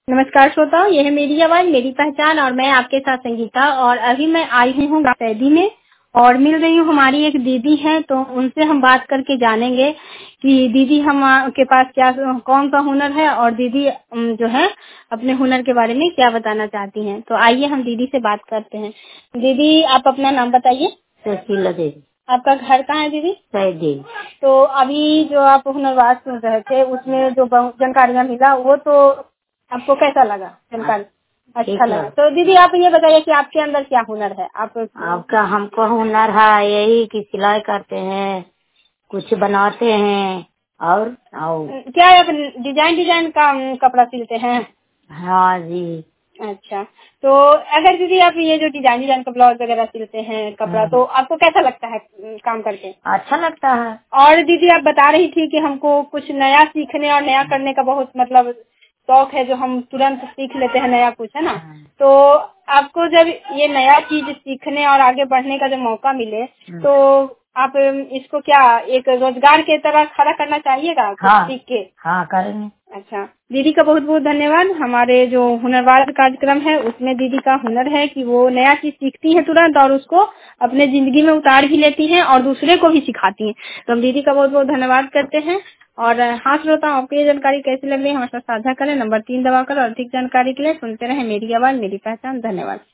नमस्कार श्रोताओं, यह है मेरी आवाज मेरी पहचान और मैं आपके साथ संगीता। और अभी मैं आई हूँ सैदी में और मिल रही हूँ, हमारी एक दीदी है, तो उनसे हम बात करके जानेंगे कि दीदी हम के पास क्या कौन सा हुनर है और दीदी जो है अपने हुनर के बारे में क्या बताना चाहती हैं। तो आइए हम दीदी से बात करते हैं। दीदी, आप अपना नाम बताइए। सुशीला देवी। आपका घर कहाँ है दीदी? सैदी। तो अभी जो आप हुनरबाज सुन रहे थे उसमें जो जानकारियाँ मिला वो तो आपको कैसा लगा? जानकारी अच्छा लगा। तो दीदी आप ये बताइए कि आपके अंदर क्या हुनर है? आपका हमको हुनर है यही कि सिलाई करते हैं, कुछ बनाते हैं और क्या आप डिजाइन डिजाइन का कपड़ा सिलते हैं? हाँ जी। अच्छा, तो अगर दीदी आप ये जो डिजाइन डिजाइन का ब्लाउज वगैरह सिलते हैं कपड़ा, तो आपको कैसा लगता है काम करके? अच्छा लगता है। और दीदी आप बता रही थी कि हमको कुछ नया सीखने और नया करने का बहुत मतलब शौक है, जो हम तुरंत सीख लेते हैं नया कुछ, है ना? तो आपको जब ये नया चीज सीखने और आगे बढ़ने का जब मौका मिले तो आप इसको क्या एक रोजगार के तरह खड़ा करना चाहिएगा कुछ सीख के? हाँ करेंगे। अच्छा, दीदी का बहुत बहुत धन्यवाद। हमारे जो हुनरबाज कार्यक्रम है उसमें दीदी का हुनर है कि वो नया चीज सीखती है तुरंत और उसको अपने जिंदगी में उतार भी लेती हैं और दूसरे को भी सिखाती हैं। तो हम दीदी का बहुत बहुत धन्यवाद करते हैं। और हाँ श्रोता, आपको ये जानकारी कैसी लग रही है हमारे साथ साझा करें। नंबर 3 दबाकर और अधिक जानकारी के लिए सुनते रहें मेरी आवाज मेरी पहचान। धन्यवाद।